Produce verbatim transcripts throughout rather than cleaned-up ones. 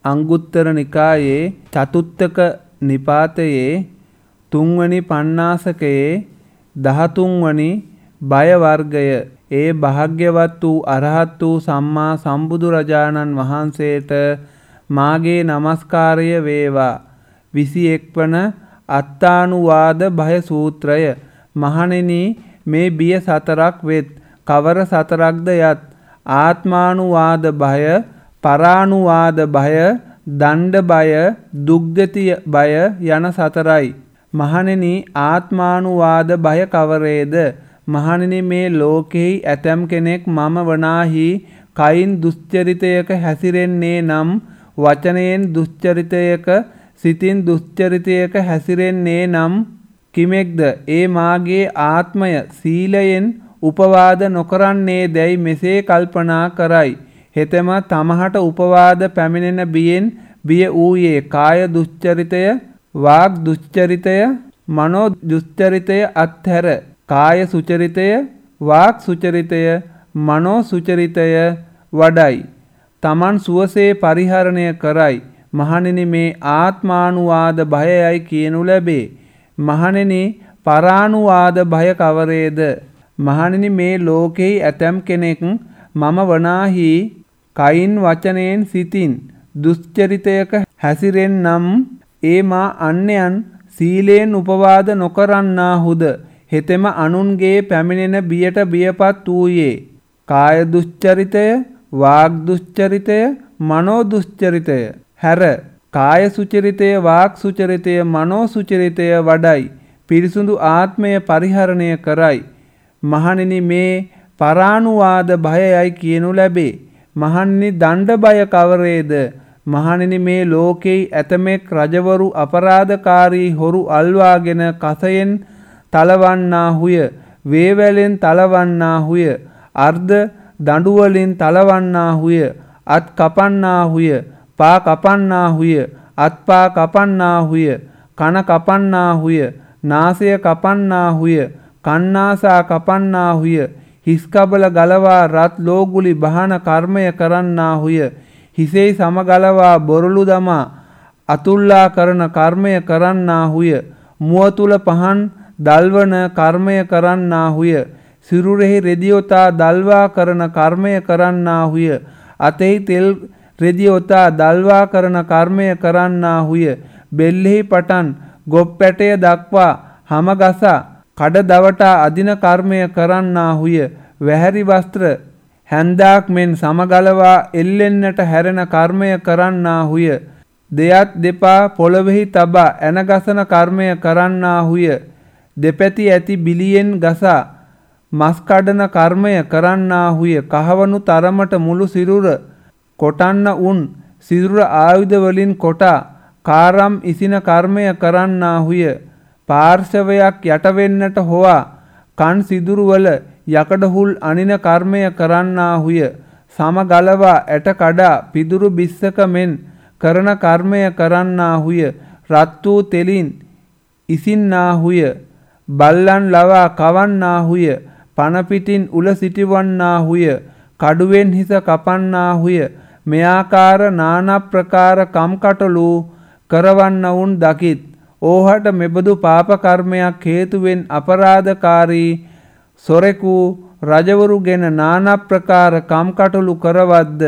අංගුත්තර නිකායේ චතුත්තක නිපාතයේ තුන්වැනි පඤ්ඤාසකයේ දහතුන්වැනි බය වර්ගය. ඒ භාග්‍යවත් වූ අරහත් වූ සම්මා සම්බුදුරජාණන් වහන්සේට මාගේ නමස්කාරය වේවා. විසිඑක් වන අත්තානුවාද භය සූත්‍රය. මහණෙනි, මේ බිය සතරක් වෙත්. කවර සතරක්ද යත්? ආත්මානුවාද භය, පරානුවාද භය, දණ්ඩ බය, දුක්ගති බය යන සතරයි. මහණෙනි, ආත්මානුවාද භය කවරේද? මහණෙනි, මේ ලෝකෙහි ඇතැම් කෙනෙක් මම වනාහි කයින් දුස්චරිතයක හැසිරෙන්නේ නම්, වචනයෙන් දුස්චරිතයක, සිතින් දුස්චරිතයක හැසිරෙන්නේ නම් කිමෙක්ද? ඒ මාගේ ආත්මය සීලයෙන් උපවාද නොකරන්නේ දැයි මෙසේ කල්පනා කරයි. හෙතෙම තමහට උපවාද පැමිණෙන බියෙන් බිය වූයේ කාය දුස්චරිතය, වාග් දුස්චරිතය, මනෝ දුස්චරිතය අත්හැර කාය සුචරිතය, වාක් සුචරිතය, මනෝ සුචරිතය වඩයි. තමන් සුවසේ පරිහරණය කරයි. මහණෙනි, මේ ආත්මානුවාද භයයයි කියනු ලැබේ. මහණෙනි, පරානුවාද භය කවරේද? මහණෙනි, මේ ලෝකෙහි ඇතැම් කෙනෙක් මම වනාහි කයින් වචනයෙන් සිතින් දුස්චරිතයක හැසිරෙන්නම්, ඒ මා අන්‍යයන් සීලයෙන් උපවාද නොකරන්නාහුද? හෙතෙම අනුන්ගේ පැමිණෙන බියට බියපත් වූයේ කාය දුස්චරිතය, වාග් දුස්චරිතය, මනෝ දුස්චරිතය හැර කාය සුචරිතය, වාක් සුචරිතය, මනෝ සුචරිතය වඩයි. පිරිසුදු ආත්මය පරිහරණය කරයි. මහණෙනි, මේ පරානුවාද භයයයි කියනු ලැබේ. මහණෙනි, දණ්ඩ බය කවරේද? මහණෙනි, මේ ලෝකෙහි ඇතමෙක් රජවරු අපරාධකාරී හොරු අල්වාගෙන කසයෙන් තලවන්නාහුය, වේවැලෙන් තලවන්නාහුය, අර්ධ දඬුවලින් තලවන්නාහුය, අත් කපන්නාහුය, පා කපන්නාහුය, අත්පා කපන්නාහුය, කන කපන්නාහුය, නාසය කපන්නාහුය, කන්නාසා කපන්නාහුය, හිස්කබල ගලවා රත් ලෝගුලි බහන කර්මය කරන්නාහුය, හිසෙහි සමගලවා බොරළු දමා අතුල්ලා කරන කර්මය කරන්නාහුය, මුව තුල පහන් දල්වන කර්මය කරන්නාහුය, සිරුරෙහි රෙදියොතා දල්වා කරන කර්මය කරන්නාහුය, අතෙහි තෙල් රෙදියොතා දල්වා කරන කර්මය කරන්නාහුය, බෙල්ලෙහි පටන් ගොප්පැටය දක්වා හමගසා කඩ දවටා අදින කර්මය කරන්නාහුය, වැහැරි වස්ත්‍ර හැන්දාක් මෙන් සමගලවා එල්ලෙන්නට හැරෙන කර්මය කරන්නාහුය, දෙයත් දෙපා පොළොවෙහි තබා ඇනගසන කර්මය කරන්නාහුය, දෙපැති ඇති බිලියෙන් ගසා මස් කඩන කර්මය කරන්නාහුය, කහවණු තරමට මුළු සිරුර කොටන්න උන් සිරුර ආයුධ වලින් කොටා කාරම් ඉසින කර්මය කරන්නාහුය, පාර්ශවයක් යටවෙන්නට හොවා කන් සිදුරුවල යකඩ හුල් අනින කර්මය කරන්නාහුය, සම ගලවා ඇට කඩා පිදුරු බිස්සක මෙන් කරන කර්මය කරන්නාහුය, රත් වූ තෙලින් ඉසින්නාහුය, බල්ලන් ලවා කවන්නාහුය, පන පිටින් උල සිටිවන්නාහුය, කඩුවෙන් හිස කපන්නාහුය, මෙයාකාර නානා ප්‍රකාර කම්කටොළු කරවන්නවුන් දකිත්. ඕහට මෙබඳු පාප කර්මයක් හේතුවෙන් අපරාධකාරී සොරෙකු රජවරුගෙන නානා ප්‍රකාර කම්කටොළු කරවද්ද,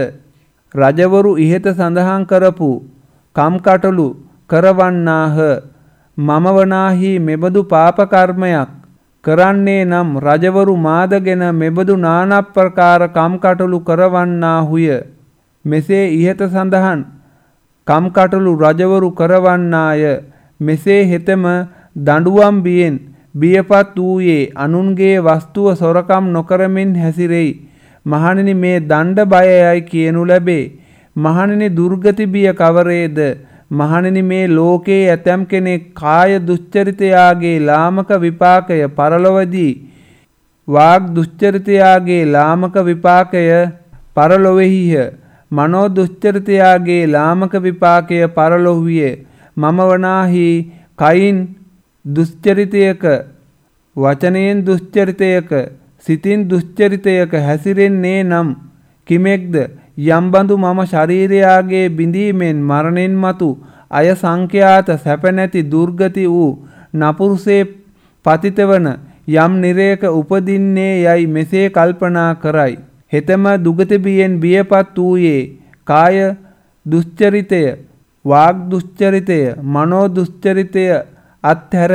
රජවරු ඉහත සඳහන් කරපු කම්කටොළු කරවන්නාහ. මම වනාහි මෙබඳු පාප කර්මයක් කරන්නේ නම් රජවරු මාදගෙන මෙබඳු නානා ප්‍රකාර කම්කටොළු කරවන්නාහුය. මෙසේ ඉහත සඳහන් කම්කටොළු රජවරු කරවන්නාය. මෙසේ හෙතෙම දඬුවම් බියෙන් බියපත් වූයේ අනුන්ගේ වස්තුව සොරකම් නොකරමින් හැසිරෙයි. මහණෙනි, මේ දණ්ඩ බයයයි කියනු ලැබේ. මහණෙනි, දුර්ගති බිය කවරේද? මහණෙනි, මේ ලෝකයේ ඇතැම් කෙනෙක් කාය දුස්චරිතයාගේ ලාමක විපාකය පරලොවදී, වාග් දුස්චරිතයාගේ ලාමක විපාකය පරලොවෙහිය, මනෝ දුස්චරිතයාගේ ලාමක විපාකය පරලොව්විය. මම වනාහි කයින් දුස්චරිතයක, වචනයෙන් දුස්චරිතයක, සිතින් දුස්චරිතයක හැසිරෙන්නේ නම් කිමෙක්ද? යම්බඳු මම ශරීරයාගේ බිඳීමෙන් මරණින් මතු අය සංඛ්‍යාත සැප නැති දුර්ගති වූ නපුරුසේ පතිතවන යම් නිරයක උපදින්නේ යයි මෙසේ කල්පනා කරයි. හෙතම දුගති බියෙන් බියපත් වූයේ කාය දුස්චරිතය, වාග් දුස්චරිතය, මනෝ දුස්චරිතය අත්හැර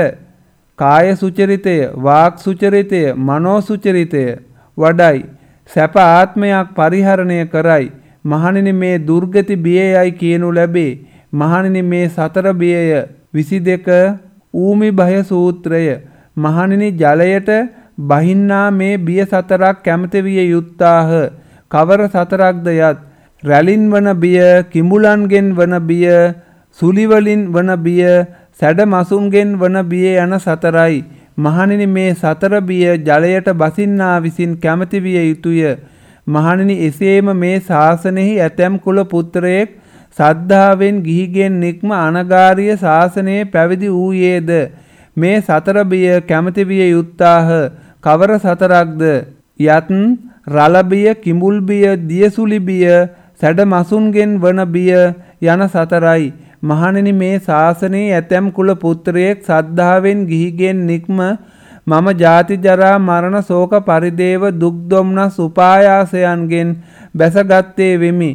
කාය සුචරිතය, වාක් සුචරිතය, මනෝ සුචරිතය වඩයි. සැප ආත්මයක් පරිහරණය කරයි. මහණෙනි මේ දුර්ගති බියයයි කියනු ලැබේ. මහණෙනි මේ සතර බියය විසි දෙක ඌමි භය සූත්‍රය. මහණෙනි ජලයට බහින්නා මේ බිය සතරක් කැමති විය යුත්තාහ. කවර සතරක්ද යත් රැලින් වන බිය, කිඹුලන්ගෙන් වන බිය, සුලිවලින් වන බිය, සැඩ මසුන්ගෙන් වන බිය යන සතරයි. මහණෙනි මේ සතර බිය ජලයට බසින්නා විසින් කැමති විය යුතුය. මහණෙනි එසේම මේ ශාසනයෙහි ඇතැම් කුල පුත්‍රයෙක් සද්ධාවෙන් ගිහිගෙන් නික්ම අනගාරිය ශාසනයේ පැවිදි වූයේද මේ සතර බිය කැමති විය යුත්තාහ. කවර සතරක්ද යත් රළ බිය, කිඹුල් බිය, දියසුලි බිය, සැඩ මසුන්ගෙන් වන බිය යන සතරයි. මහණෙනි මේ ශාසනයේ ඇතැම් කුල පුත්‍රයෙක් සද්ධාවෙන් ගිහිගෙන් නික්ම මම ජාති ජරා මරණ ශෝක පරිදේව දුක් දොම්නස් උපායාසයන්ගෙන් බැසගත්තේ වෙමි.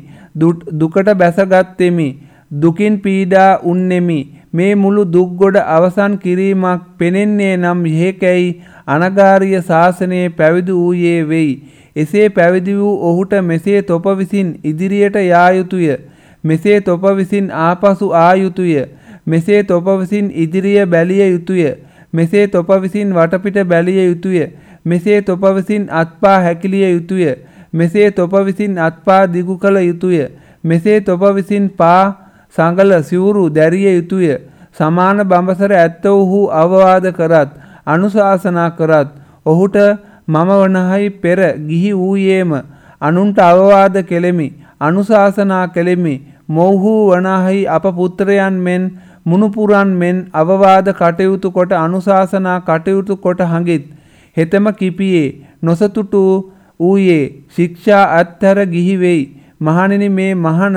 දුකට බැසගත්තෙමි. දුකින් පීඩා උන්නෙමි. මේ මුළු දුක් ගොඩ අවසන් කිරීමක් පෙනෙන්නේ නම් යෙකැයි අනගාරිය ශාසනයේ පැවිදි වූයේ වෙයි. එසේ පැවිදි වූ ඔහුට මෙසේ තොප විසින් ඉදිරියට යා යුතුය. මෙසේ තොප විසින් ආපසු ආ යුතුය. මෙසේ තොප විසින් ඉදිරිය බැලිය යුතුය. මෙසේ තොප විසින් වටපිට බැලිය යුතුය. මෙසේ තොප විසින් අත්පා හැකිලිය යුතුය. මෙසේ තොප විසින් අත්පා දිගු කළ යුතුය. මෙසේ තොප විසින් පා සඟල සිවුරු දැරිය යුතුය. සමාන බඹසර ඇත්තවහු අවවාද කරත් අනුශාසනා කරත් ඔහුට මම වනහයි පෙර ගිහි වූයේම අනුන්ට අවවාද කෙලෙමි, අනුශාසනා කෙලෙමි. මොව්හු වනහයි අප පුත්‍රයන් මෙන් මුණුපුරන් මෙන් අවවාද කටයුතු කොට අනුශාසනා කටයුතු කොට හඟිත්. හෙතම කිපියේ නොසතුටු ඌයේ ශික්ෂා අත්හැර ගිහි වෙයි. මහණෙනි මේ මහන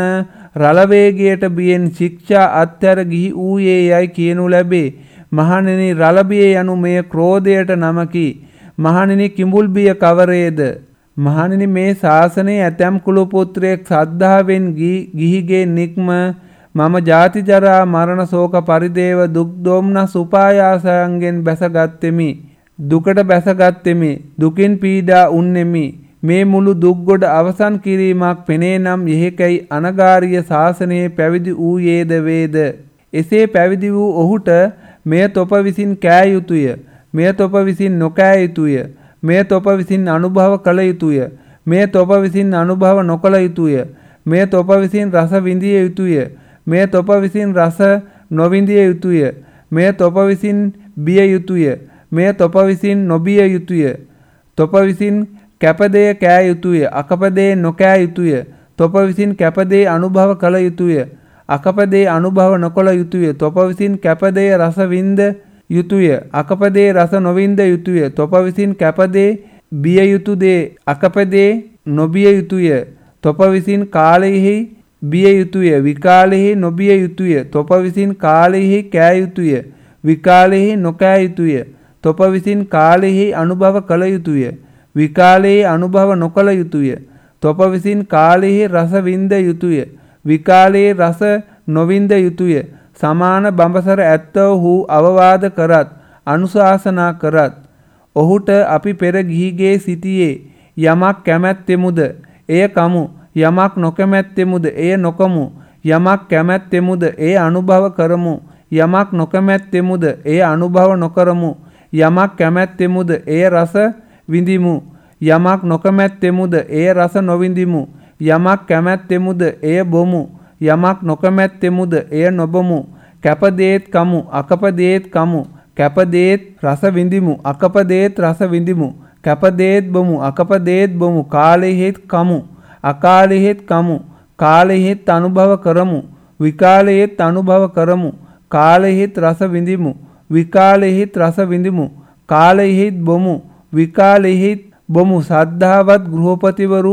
රළවේගයට බියෙන් ශික්ෂා අත්හැර ගිහි ඌයේ යයි කියනු ලැබේ. මහණෙනි රළබිය යනු මේ ක්‍රෝධයට නමකි. මහණෙනි කිඹුල් බිය කවරේද? මහණෙනි මේ ශාසනයේ ඇතැම් කුල පුත්‍රයෙක් සද්ධාවෙන් ගිහිගේ නික්ම මම ජාති ජරා මරණ ශෝක පරිදේව දුක් දෝම්නස් උපායාසයන්ගෙන් බැසගත්තෙමි. දුකට බැසගත්තෙමි. දුකින් පීඩා උන්නෙමි. මේ මුළු දුක් ගොඩ අවසන් කිරීමක් පෙනේ නම් යෙකැයි අනගාරිය ශාසනයේ පැවිදි වූයේද වේද. එසේ පැවිදි වූ ඔහුට මෙය තොප විසින් කෑ යුතුය. මෙය තොප විසින් නොකෑ යුතුය. මෙය තොප විසින් අනුභව කළ යුතුය. මෙය තොප විසින් අනුභව නොකළ යුතුය. මෙය තොප විසින් රස විඳිය යුතුය. මෙය තොප විසින් රස නොවිඳිය යුතුය. මෙය තොප විසින් බිය යුතුය. මෙය තොප විසින් නොබිය යුතුය. තොප විසින් කැපදේ කෑ යුතුය. අකපදේ නොකෑ යුතුය. තොප විසින් කැපදේ අනුභව කළ යුතුය. අකපදේ අනුභව නොකළ යුතුය. තොප විසින් කැපදේ රස විඳ යුතුය. අකපදේ රස නොවිඳ යුතුය. තොප විසින් කැපදේ බිය යුතු දේ අකපදේ නොබිය යුතුය. තොප විසින් කාලයෙහි බිය යුතුය. විකාලයෙහි නොබිය යුතුය. තොප විසින් කාලයෙහි කෑ යුතුය. විකාලයෙහි නොකෑ යුතුය. තොප විසින් කාලයෙහි අනුභව කළ යුතුය. විකාලයේ අනුභව නොකළ යුතුය. තොප විසින් කාලයෙහි රස විඳ යුතුය. විකාලයේ රස නොවිඳ යුතුය. සමාන බඹසර ඇත්තවහු අවවාද කරත් අනුශාසනා කරත් ඔහුට අපි පෙර ගිහිගේ සිටියේ යමක් කැමැත්තෙමුද එය කමු. යමක් නොකැමැත්තෙමුද එය නොකමු. යමක් කැමැත්තෙමුද එය අනුභව කරමු. යමක් නොකැමැත්තෙමුද එය අනුභව නොකරමු. යමක් කැමැත්තෙමුද එය රස විඳිමු. යමක් නොකමැත්තෙමුද එය රස නොවිඳිමු. යමක් කැමැත්තෙමුද එය බොමු. යමක් නොකමැත්තෙමුද එය නොබොමු. කැපදේත් කමු. අකපදේත් කමු. කැපදේත් රස විඳිමු. අකපදේත් රස විඳිමු. කැපදේත් බොමු. අකපදේත් බොමු. කාලයෙහිත් කමු. අකාලයෙහිත් කමු. කාලයෙහිත් අනුභව කරමු. විකාලයෙහිත් අනුභව කරමු. කාලයෙහිත් රස විඳිමු. විකාලයෙහිත් රස විඳිමු. කාලයෙහිත් බොමු. විකාලයෙහිත් බොමු. සද්ධාවත් ගෘහපතිවරු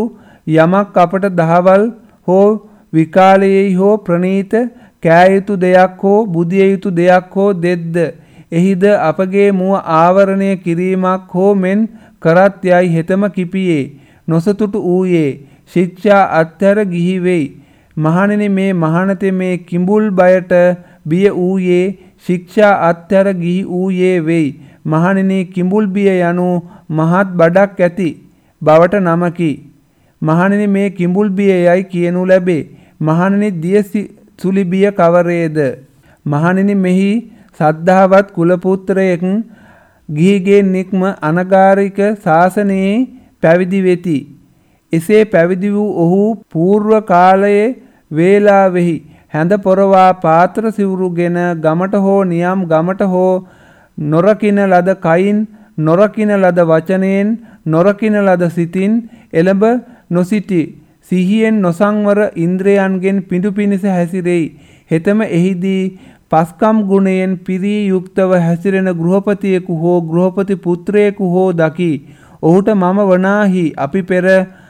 යමක් අපට දහවල් හෝ විකාලයේ හෝ ප්‍රනීත කෑ යුතු දෙයක් හෝ බුදිය යුතු දෙයක් හෝ දෙද්ද එහිද අපගේ මුව ආවරණය කිරීමක් හෝ මෙන් කරත් යයි හෙතම කිපියේ නොසතුටු වූයේ ශික්ෂා අත්හැර ගිහි වෙයි. මහණෙනි මේ මහණතේ මේ කිඹුල් බයට බිය වූයේ ශික්ෂා අත්හැර ගිහි වූයේ වෙයි. මහණෙනි කිඹුල් බිය යනු මහත් බඩක් ඇති බවට නමකි. මහණෙනි මේ කිඹුල් බිය යයි කියනු ලැබේ. මහණෙනි දිය සුලි බිය කවරේද? මහණෙනි මෙහි සද්ධාවත් කුලපුත්‍රයෙක් ගිහිගේ නික්ම අනගාരിക ශාසනයේ පැවිදි වෙති. එසේ පැවිදි වූ ඔහු పూర్ව කාලයේ වේලාවෙහි හැඳ පොරවා පාත්‍ර සිවුරුගෙන ගමට හෝ නියම් ගමට හෝ නොරකින ලද කයින් නොරකින ලද වචනයෙන් නොරකින ලද සිතින් එළඹ නොසිටි සිහියෙන් නොසංවර ඉන්ද්‍රයන්ගෙන් පිඬු පිනිස හැසිරෙයි. හෙතම එහිදී පස්කම් ගුණයෙන් පිරී යුක්තව හැසිරෙන ගෘහපතියෙකු හෝ ගෘහපති පුත්‍රයෙකු හෝ දකි. ඔහුට මම වනාහි අපි පෙර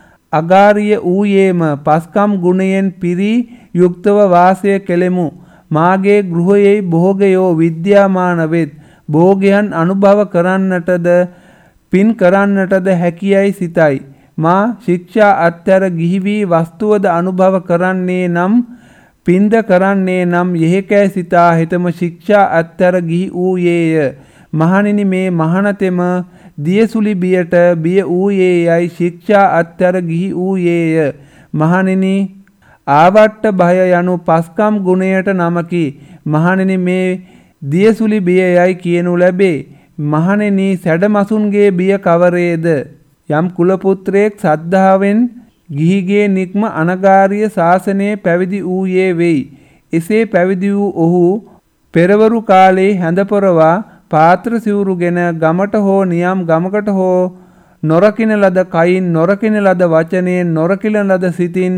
අගාරිය ඌයේම පස්කම් ගුණයෙන් පිරී යුක්තව වාසය කෙලෙමු. මාගේ ගෘහයේ භෝගයෝ විද්‍යාමාන වෙත්. භෝගයන් අනුභව කරන්නටද පින් කරන්නටද හැකියයි සිතයි. මා ශික්ෂා අත්හැර ගිහි වී වස්තුවද අනුභව කරන්නේ නම් පින්ද කරන්නේ නම් යෙහෙකැයි සිතා හෙතම ශික්ෂා අත්හැර ගිහි වූයේය. මහණෙනි මේ මහණතෙම දියසුලි බියට බිය වූයේ යයි ශික්ෂා අත්හැර ගිහි වූයේය. මහණෙනි ආවට්ට භය යනු පස්කම් ගුණයට නමකි. මහණෙනි මේ දියසුලි බිය යයි කියනු ලැබේ. මහණෙනි සැඩමසුන්ගේ බිය කවරේද? යම් කුලපුත්‍රයෙක් සද්ධාවෙන් ගිහිගේ නික්ම අනගාരിക ශාසනයේ පැවිදි වූයේ වෙයි. එසේ පැවිදි වූ ඔහු පෙරවරු කාලේ හැඳපොරවා පාත්‍ර සිවුරුගෙන ගමට හෝ නියම් ගමකට හෝ නොරකින ලද කයින් නොරකින ලද වචනයෙන් නොරකින ලද සිතින්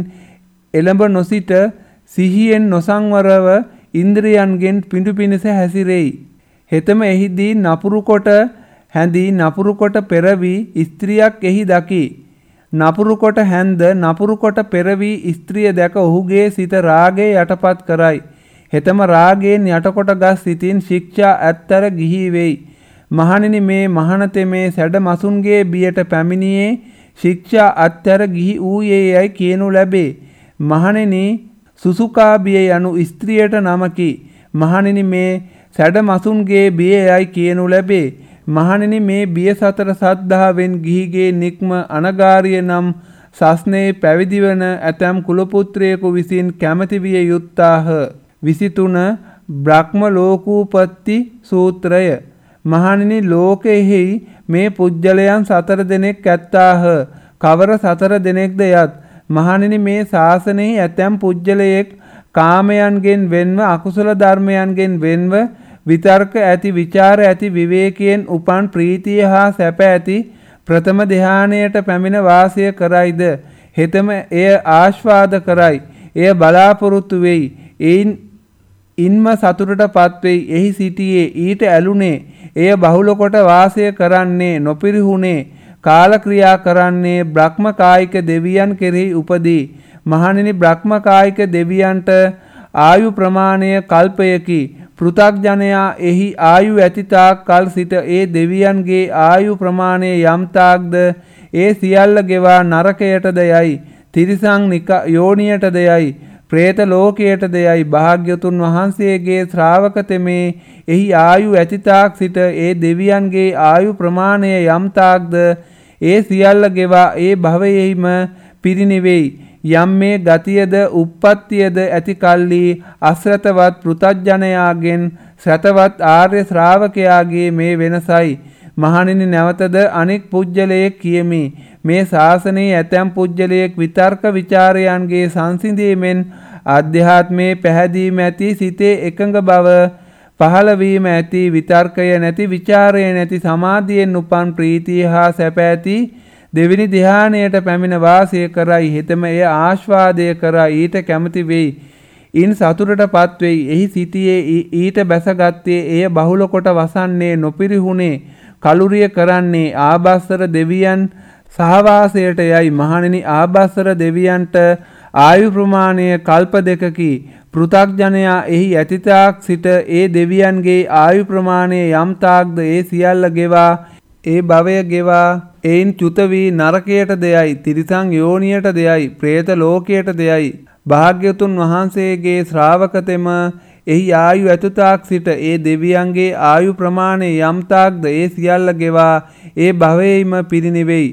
එළඹ නොසිට සිහියෙන් නොසංවරව ඉන්ද්‍රියන්ගෙන් පිඬු පිනිස හැසිරෙයි. හෙතම එහිදී නපුරු කොට හැඳි නපුරු කොට පෙරවි ස්ත්‍රියක් එහි දකි. නපුරු කොට හැන්ද නපුරු කොට පෙරවි ස්ත්‍රිය දැක ඔහුගේ සිත රාගයේ යටපත් කරයි. හෙතම රාගයෙන් යටකොට ගස් සිතින් ශික්ෂා අත්තර ගිහි වෙයි. මහණෙනි මේ මහණතේ මේ සැඩ මසුන්ගේ බියට පැමිණියේ ශික්ෂා අත්තර ගිහි වූයේ යයි කියනු ලැබේ. මහණෙනි සුසුකා බිය යනු ස්ත්‍රියට නමකි. මහණෙනි මේ සැඩ මසුන්ගේ බිය යයි කියනු ලැබේ. මහණෙනි මේ බිය සතර සද්ධාවෙන් ගිහිගේ නික්ම අනගාരിය නම් සස්නේ පැවිදිවන ඇතම් කුලපුත්‍රයෙකු විසින් කැමැති විය යුත්තාහ. විසිතුන බ්‍රහ්ම ලෝකූපත්ති සූත්‍රය. මහණෙනි ලෝකෙහි මේ පුජ්‍යලයන් සතර දෙනෙක් ඇත්තාහ. කවර සතර දෙනෙක්ද යත්? මහණෙනි මේ ශාසනයේ ඇතැම් පුජ්‍යලයෙක් කාමයන්ගෙන් වෙන්ව අකුසල ධර්මයන්ගෙන් වෙන්ව විතර්ක ඇති විචාර ඇති විවේකයෙන් උපන් ප්‍රීතිය හා සැප ඇති ප්‍රථම ධානයට පැමිණ වාසය කරයිද? හෙතම එය ආස්වාද කරයි. එය බලාපොරොත්තු වෙයි. එයින් ඉන්ම සතුටටපත් වෙයි. එහි සිටියේ ඊට ඇලුනේ. එය බහුල කොට වාසය කරන්නේ නොපිරිහුනේ. කාලක්‍රියා කරන්නේ බ්‍රහ්ම කායික දෙවියන් කෙරෙහි උපදී. මහණෙනි බ්‍රහ්ම කායික දෙවියන්ට ආයු ප්‍රමාණය කල්පයකි. පෘථග්ජනයා එහි ආයු ඇතිතාක් කල් සිට ඒ දෙවියන්ගේ ආයු ප්‍රමාණය යම්තාක්ද ඒ සියල්ල ගෙවා නරකයටද යයි. තිරිසං යෝනියටද යයි. ප්‍රේත ලෝකයටද යයි. භාග්‍යතුන් වහන්සේගේ ශ්‍රාවක තෙමේ එහි ආයු ඇතිතාක් සිට ඒ දෙවියන්ගේ ආයු ප්‍රමාණය යම්තාක්ද ඒ සියල්ල ගෙවා ඒ භවයෙහිම පිරිනිවෙයි. යම් මේ ගතියද උප්පත්තියද ඇති කල්ලි අශ්‍රතවත් පෘථග්ජනයාගෙන් ශ්‍රතවත් ආර්ය ශ්‍රාවකයාගේ මේ වෙනසයි. මහණෙනි නැවතද අනෙක් පුජ්‍යලයෙක් කියමි. මේ ශාසනයේ ඇතැම් පුජ්‍යලයෙක් විතර්ක ਵਿਚාරයන්ගේ සංසිඳීමෙන් ආධ්‍යාත්මයේ පැහැදීම ඇති සිතේ එකඟ බව පහළ වීම ඇති විතර්කය නැති විචාරය නැති සමාධියෙන් උපන් ප්‍රීතිය හා සැප ඇති දෙවිනි ධ්‍යානයට පැමිණ වාසය කරයි. හෙතම එය ආස්වාදය කරයි. ඊට කැමති වෙයි. ඉන් සතුටටපත් වෙයි. එහි සිටියේ ඊට බැසගත්තේ එය බහුල කොට වසන්නේ නොපිරිහුනේ කලුරිය කරන්නේ ආභාසර දෙවියන් සහවාසයට යයි. මහණෙනි ආභස්සර දෙවියන්ට ආයු ප්‍රමාණය කල්ප දෙකකි. පෘථග්ජනයා එහි ඇතිතාක් සිට ඒ දෙවියන්ගේ ආයු ප්‍රමාණය යම් තාක්ද ඒ සියල්ල ගෙවා ඒ භවය ගෙවා එයින් චුත වී නරකයට දෙයයි, තිරිසං යෝනියට දෙයයි, പ്രേත ලෝකයට දෙයයි. භාග්‍යතුන් වහන්සේගේ ශ්‍රාවකතෙම එහි ආයු ඇතුතාක් සිට ඒ දෙවියන්ගේ ආයු ප්‍රමාණය යම් තාක්ද ඒ සියල්ල ගෙවා ඒ භවයේම පිරිනිවෙයි.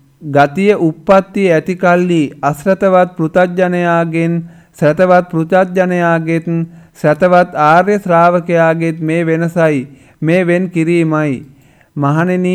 ගතිය උප්පත්තිය ඇති කල්ලි අශ්‍රතවත් පෘථග්ජනයාගෙන් ශ්‍රතවත් පෘථග්ජනයාගෙත් ශ්‍රතවත් ආර්ය ශ්‍රාවකයාගෙත් මේ වෙනසයි, මේ වෙන් කිරීමයි. මහණෙනි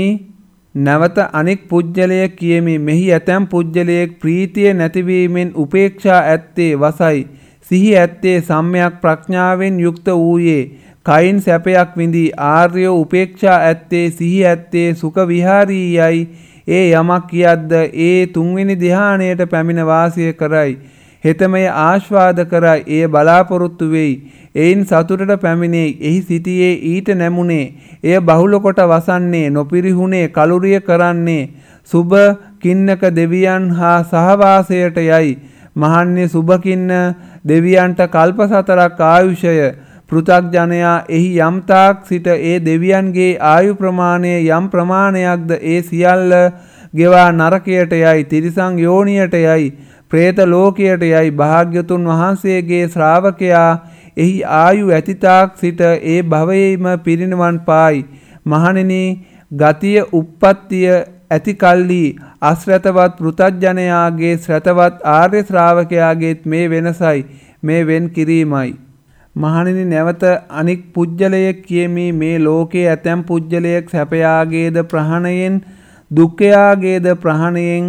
නැවත අනෙක් පුජ්‍යලයක් කියමි. මෙහි ඇතැම් පුජ්‍යලයක් ප්‍රීතිය නැතිවීමෙන් උපේක්ෂා ඇත්තේ වසයි. සිහි ඇත්තේ සම්‍යක් ප්‍රඥාවෙන් යුක්ත වූයේ. කයින් සැපයක් විඳී ආර්යෝ උපේක්ෂා ඇත්තේ සිහි ඇත්තේ සුඛ විහාරී යයි. ඒ යමක් කියද්ද ඒ තුන්වෙනි ධ්‍යානයට පැමිණ වාසය කරයි. හෙතමය ආශ්වාද කරයි. ඒ බලාපොරොත්තු වෙයි. එයින් සතුටට පැමිණේ. එහි සිටියේ ඊට නැමුණේ. එය බහුල කොට වසන්නේ නොපිරිහුණේ කලුරිය කරන්නේ. සුබ කින්නක දෙවියන් හා සහවාසයට යයි. මහන්නේ සුබකින්න දෙවියන්ට කල්ප සතරක් ආයුෂය. පෘථග්ජනයා එහි යම්තාක් සිට ඒ දෙවියන්ගේ ආයු ප්‍රමාණය යම් ප්‍රමාණයක්ද ඒ සියල්ල ගෙවා නරකයට යයි, තිරිසං යෝනියට යයි, പ്രേත ලෝකයට යයි. භාග්‍යතුන් වහන්සේගේ ශ්‍රාවකයා එහි ආයු ඇතිතාක් සිට ඒ භවයේම පිරිනිවන් පායි. මහණෙනි ගතිය උප්පත්තිය ඇති කල්ලි අශ්‍රතවත් පෘථග්ජනයාගේ ශ්‍රතවත් ආර්ය ශ්‍රාවකයාගේත් මේ වෙනසයි, මේ වෙන් කිරීමයි. මහණෙනි නැවත අනික් පුජ්‍යලයක් කියමි. මේ ලෝකයේ ඇතැම් පුජ්‍යලයක් සැපයාගේද ප්‍රහණයෙන් දුක්ඛයාගේද ප්‍රහණයෙන්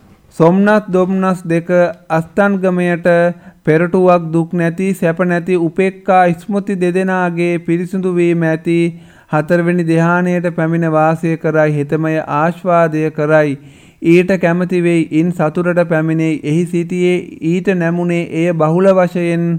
සොම්නස් දොම්නස් දෙක අස්තන්ගමයට පෙරටුවක් දුක් නැති සැප නැති උපේක්ඛා ස්මෘති දෙදෙනාගේ පිරිසිදු වීම ඇති හතරවෙනි ධ්‍යානයට පැමිණ වාසය කරයි. හිතමය ආශ්වාදය කරයි. ඊට කැමති වෙයි. ඉන් සතුටට පැමිණෙයි. එහි සිටියේ ඊට නැමුණේ. එය බහුල වශයෙන්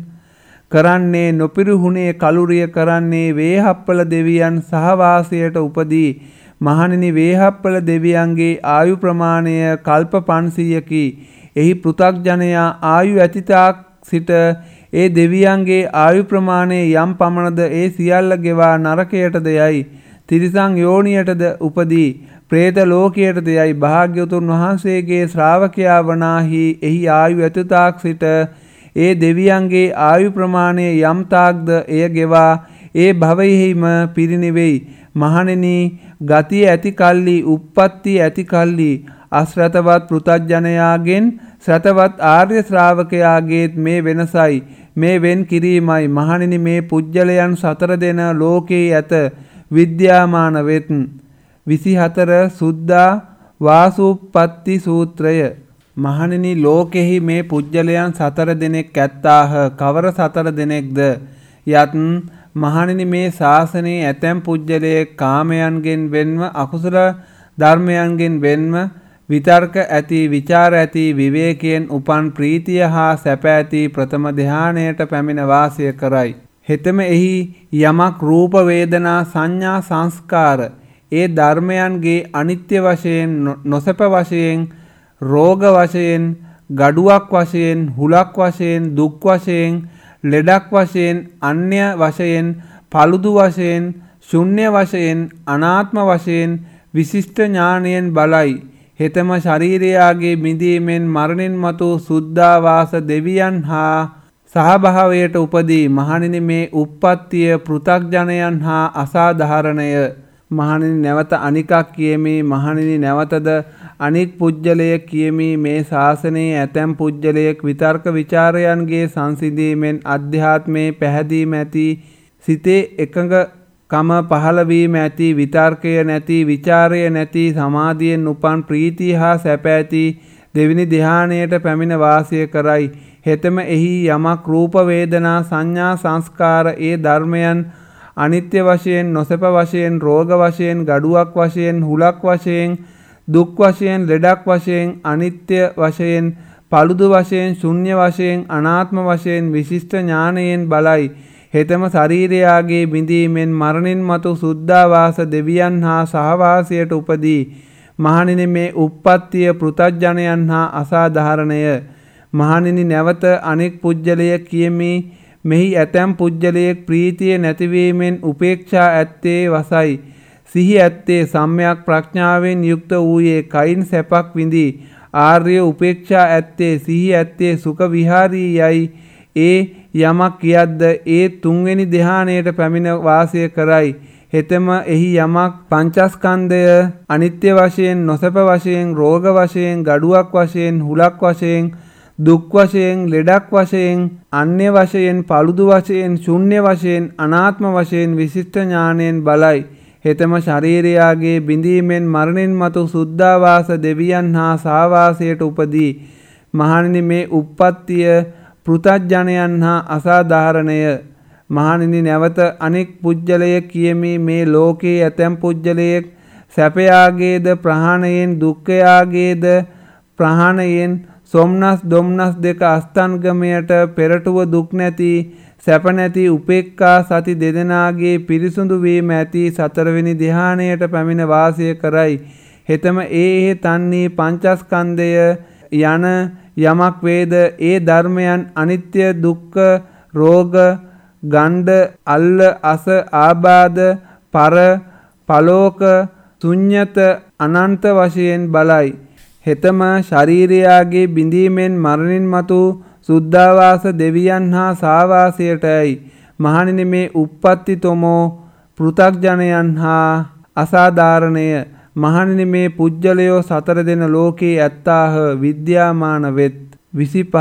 කරන්නේ නොපිරිහුණේ කලුරිය කරන්නේ වේහප්පල දෙවියන් සහවාසයට උපදී. මහණෙනි වේහප්පල දෙවියන්ගේ ආයු ප්‍රමාණය කල්ප පන්සීයකි. එහි පෘථග්ජනයා ආයු ඇතිතාක් සිට ඒ දෙවියන්ගේ ආයු ප්‍රමාණය යම් පමණද ඒ සියල්ල ගෙවා නරකයටද යයි, තිරිසං යෝනියටද උපදී, പ്രേත ලෝකයටද යයි. භාග්‍යවතුන් වහන්සේගේ ශ්‍රාවකයා වනාහි එහි ආයු ඇතිතාක් සිට ඒ දෙවියන්ගේ ආයු ප්‍රමාණය යම් තාක්ද එය ගෙවා ඒ භවයෙහිම පිරිනිවෙයි. මහණෙනි ගතිය ඇති කල්ලි උප්පත්තිය ඇති කල්ලි අශ්‍රතවත් පෘථග්ජනයාගෙන් ශ්‍රතවත් ආර්ය ශ්‍රාවකයාගේත් මේ වෙනසයි, මේ වෙන් කිරීමයි. මහණෙනි මේ පුජ්‍යලයන් සතර දෙන ලෝකේ ඇත විද්‍යාමාන වෙත්. විසිහතර සුද්ධා වාසුප්පත්ති සූත්‍රය. මහණෙනි ලෝකෙහි මේ පුජ්‍යලයන් සතර දෙනෙක් ඇත්තාහ. කවර සතර දෙනෙක්ද යත් මහණෙනි මේ ශාසනයේ ඇතැම් පුජ්‍යලයේ කාමයන්ගෙන් වෙන්ව අකුසල ධර්මයන්ගෙන් වෙන්ව විතර්ක ඇති විචාර ඇති විවේකයෙන් උපන් ප්‍රීතිය හා සැප ඇති ප්‍රථම ධ්‍යානයට පැමිණ වාසය කරයි. හෙතෙම එහි යමක් රූප වේදනා සංඥා සංස්කාර ඒ ධර්මයන්ගේ අනිත්‍ය වශයෙන් නොසැප වශයෙන් රෝග වශයෙන් ගඩුවක් වශයෙන් හුලක් වශයෙන් දුක් වශයෙන් ලෙඩක් වශයෙන් අන්‍ය වශයෙන් paludu වශයෙන් ශුන්‍ය වශයෙන් අනාත්ම වශයෙන් විශිෂ්ට ඥානයෙන් බලයි. හෙතම ශරීරයාගේ මිදීමෙන් මරණින් මතු සුද්ධාවාස දෙවියන් හා සහභාවයට උපදී. මහණෙනි මේ උප්පත්තිය පෘථග්ජනයන් හා අසාධාරණය. මහණෙනි නැවත අනිකක් කියමි. මහණෙනි නැවතද අනික් පුජ්‍යලයක් කියමි. මේ ශාසනයේ ඇතැම් පුජ්‍යලයක් විතර්ක විචාරයන්ගේ සංසිඳීමෙන් අධ්‍යාත්මයේ පැහැදීම ඇති සිතේ එකඟකම පහළවීම ඇති විතර්කය නැති විචාරය නැති සමාධියෙන් උපන් ප්‍රීතිය හා සැප ඇති දෙවිනි ධ්‍යානයට පැමිණ වාසය කරයි. හෙතෙම එහි යමක් රූප වේදනා සංඥා සංස්කාර ඒ ධර්මයන් අනිත්‍ය වශයෙන් නොසැප වශයෙන් රෝග වශයෙන් ගඩුවක් වශයෙන් හුලක් වශයෙන් දුක් වශයෙන් ලෙඩක් වශයෙන් අනිත්‍ය වශයෙන් paludu වශයෙන් ශුන්‍ය වශයෙන් අනාත්ම වශයෙන් විශිෂ්ට ඥානයෙන් බලයි. හෙතම ශරීරයාගේ බිඳීමෙන් මරණින් මතු සුද්ධාවාස දෙවියන් හා සහවාසයට උපදී. මහණෙනි මේ උප්පත්තිය පෘථග්ජනයන් හා අසාධාරණය. මහණෙනි නැවත අනෙක් පුජ්‍යලය කියමි. මෙහි ඇතැම් පුජ්‍යලයෙක් ප්‍රීතිය නැතිවීමෙන් උපේක්ෂා ඇත්තේ වසයි. සිහි ඇත්තේ සම්‍යක් ප්‍රඥාවෙන් යුක්ත වූයේ කයින් සැපක් විඳී. ආර්ය උපේක්ෂා ඇත්තේ සිහි ඇත්තේ සුඛ විහාරී යයි. ඒ යමක් කියද්ද ඒ තුන්වෙනි ධ්‍යානයට පැමිණ වාසය කරයි. හෙතෙම එහි යමක් පංචස්කන්ධය අනිත්‍ය වශයෙන්, නොසැප වශයෙන්, රෝග වශයෙන්, ගඩුවක් වශයෙන්, හුලක් වශයෙන්, දුක් වශයෙන්, ලෙඩක් වශයෙන්, අන්‍ය වශයෙන්, paludu වශයෙන්, ශුන්‍ය වශයෙන්, අනාත්ම වශයෙන් විශිෂ්ට ඥාණයෙන් බලයි. හෙතෙම ශරීරයාගේ බිඳීමෙන් මරණින් මතු සුද්ධාවාස දෙවියන් හා සාවාසයට උපදී. මහණෙනි මේ උප්පත්තිය පෘථග්ජනයන් හා අසාධාරණය. මහණෙනි නැවත අනෙක් පුජ්‍යලය කියමි. මේ ලෝකේ ඇතැම් පුජ්‍යලයෙක් සැපයාගේද ප්‍රහාණයෙන්, දුක්ඛයාගේද ප්‍රහාණයෙන්, සොම්නස් දොම්නස් දෙක අස්තන්ගමයට පෙරටුව දුක් නැති, සැප නැති උපේක්ඛා සති දෙදෙනාගේ පිරිසුදු වීම ඇති සතරවෙනි ධ්‍යානයට පැමිණ වාසය කරයි. හෙතම ඒ ඒ තන්නේ පංචස්කන්ධය යන යමක් වේද ඒ ධර්මයන් අනිත්‍ය, දුක්ඛ, රෝග, ගණ්ඩ, අල්ල, අස, ආබාධ, පර, පලෝක, ශුන්්‍යත, අනන්ත වශයෙන් බලයි. හෙතම ශරීරයාගේ බිඳීමෙන් මරණින් මතු සුද්ධාවාස දෙවියන් හා සාවාසයටයි. මහණෙනි මේ උප්පත්ති තොමෝ පෘථග්ජනයන් හා අසාධාරණය. මහණෙනි මේ පුජ්‍යලයෝ සතර දෙන ලෝකේ ඇත්තාහ විද්‍යාමාන වෙත්. විසිපහ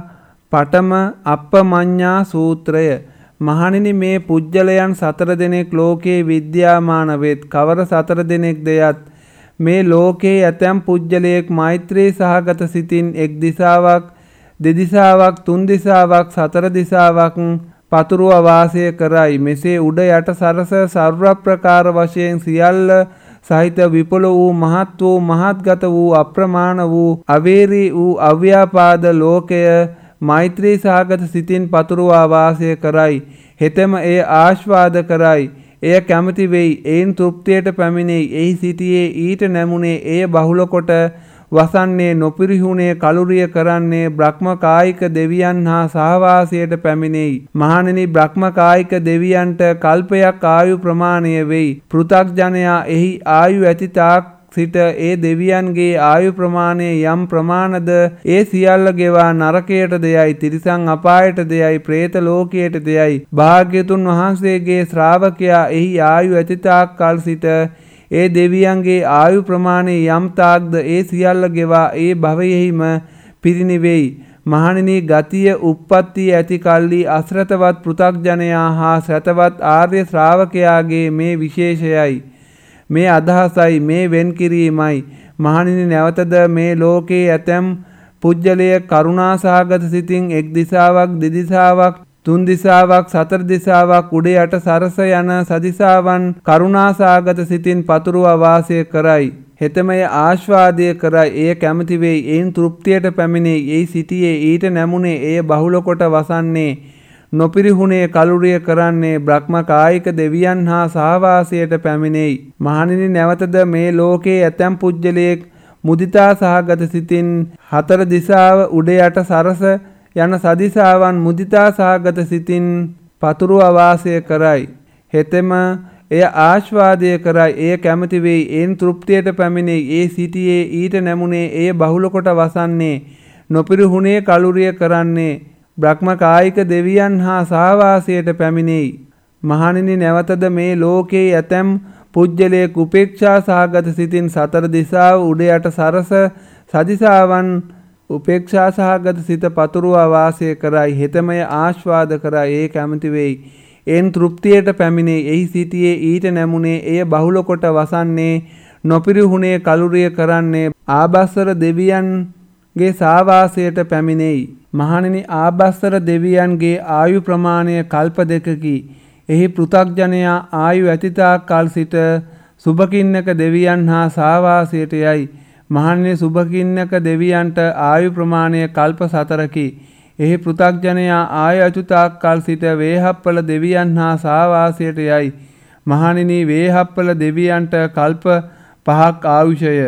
පඨම අප්පමඤ්ඤා සූත්‍රය. මහණෙනි මේ පුජ්‍යලයන් සතර දෙනෙක් ලෝකේ විද්‍යාමාන වෙත්. කවර සතර දෙනෙක් දෙයත් මේ ලෝකේ ඇතැම් පුජ්‍යලයෙක් මෛත්‍රී සහගත සිතින් එක් දිසාවක්, දෙදිසාවක්, තුන් දිසාවක්, සතර දිසාවක් පතුරුව වාසය කරයි. මෙසේ උඩ යට සරස සර්ව ප්‍රකාර වශයෙන් සියල්ල සහිත විපුල වූ, මහත් වූ, මහත්ගත වූ, අප්‍රමාණ වූ, අවේරී වූ අව්‍යාපාද ලෝකය මෛත්‍රී සහගත සිතින් පතුරුවා වාසය කරයි. හෙතෙම එය ආශ්වාද කරයි. එය කැමති වෙයි. එයින් තෘප්තියට පැමිණෙයි. එහි සිටියේ ඊට නැමුණේ එය බහුල කොට වසන්නේ, නොපිරිහුණේ, කලුරිය කරන්නේ බ්‍රහ්ම කායික දෙවියන් හා සහවාසයට පැමිණෙයි. මහණෙනි බ්‍රහ්ම කායික දෙවියන්ට කල්පයක් ආයු ප්‍රමාණය වෙයි. පෘථග්ජනයා එහි ආයු ඇති තාක් සිට ඒ දෙවියන්ගේ ආයු ප්‍රමාණය යම් ප්‍රමාණද ඒ සියල්ල ගෙවා නරකයට දෙයයි, තිරිසන් අපායට දෙයයි, പ്രേත ලෝකයට දෙයයි. භාග්‍යතුන් වහන්සේගේ ශ්‍රාවකයා එහි ආයු ඇති තාක් කල් සිට ඒ දෙවියන්ගේ ආයු ප්‍රමාණය යම් තාක්ද ඒ සියල්ල ගෙවා ඒ භවයෙහිම පිරිනිවෙයි. මහණෙනි ගතිය උප්පත්තිය ඇති කල්ලි අශ්‍රතවත් පෘථග්ජනයා හා ශ්‍රතවත් ආර්ය ශ්‍රාවකයාගේ මේ විශේෂයයි. මේ අදහසයි, මේ වෙන් කිරීමයි. මහණෙනි නැවතද මේ ලෝකේ ඇතැම් පුජ්‍යලය කරුණාසහගත සිතින් එක් දිසාවක්, දෙදිසාවක්, තුන් දිසාවක්, සතර දිසාවක් උඩ යට සරස යන සදිසාවන් කරුණාසහගත සිතින් පතුරුවා වාසය කරයි. හෙතමය ආශ්වාදය කරයි. එය කැමති වෙයි. එයින් තෘප්තියට පැමිණෙයි. එයි සිටියේ ඊට නැමුණේ එය බහුල කොට වසන්නේ, නොපිරිහුණේ, කලුරිය කරන්නේ බ්‍රහ්ම කායික දෙවියන් හා සහවාසයට පැමිණෙයි. මහණෙනි නැවතද මේ ලෝකේ ඇතැම් පුජ්‍යලයෙක් මුදිතා සහගත සිතින් හතර දිසාව උඩ යට සරස යන සදිසාවන් මුදිතා සහගත සිතින් පතුරුවා වාසය කරයි. හෙතෙම එය ආශ්වාදය කරයි. එය කැමති වෙයි. එයින් තෘප්තියට පැමිණෙයි. ඒ සිටියේ ඊට නැමුණේ එය බහුල කොට වසන්නේ, නොපිරිහුණේ, කලුරිය කරන්නේ බ්‍රහ්ම කායික දෙවියන් හා සහවාසයට පැමිණෙයි. මහණෙනි නැවතද මේ ලෝකේ ඇතැම් පුජ්‍යලයෙක් උපේක්ෂා සහගත සිතින් සතර දිසාව උඩ යට සරස සදිසාවන් උපේක්ෂා සහගත සිත පතුරුවා වාසය කරයි. හෙතමය ආශ්වාද කරයි. ඒ කැමති වෙයි. එන් තෘප්තියට පැමිණෙයි. එහි සිටියේ ඊට නැමුණේ එය බහුල කොට වසන්නේ, නොපිරිහුණේ, කලුරිය කරන්නේ ආභස්සර දෙවියන්ගේ සාවාසයට පැමිණෙයි. මහණෙනි ආභස්සර දෙවියන්ගේ ආයු ප්‍රමාණය කල්ප දෙකකි. එහි පෘථග්ජනයා ආයු ඇතිතාක් කල් සිට සුභකින්නක දෙවියන් හා සාවාසයට යයි. මහණෙනි සුභකින්නක දෙවියන්ට ආයු ප්‍රමාණය කල්ප සතරකි. එහි පෘථග්ජනයා ආයු ඇතිතාක් කල් සිට වේහප්පල දෙවියන් හා සාවාසයට යයි. මහණෙනි වේහප්පල දෙවියන්ට කල්ප පහක් ආයුෂය.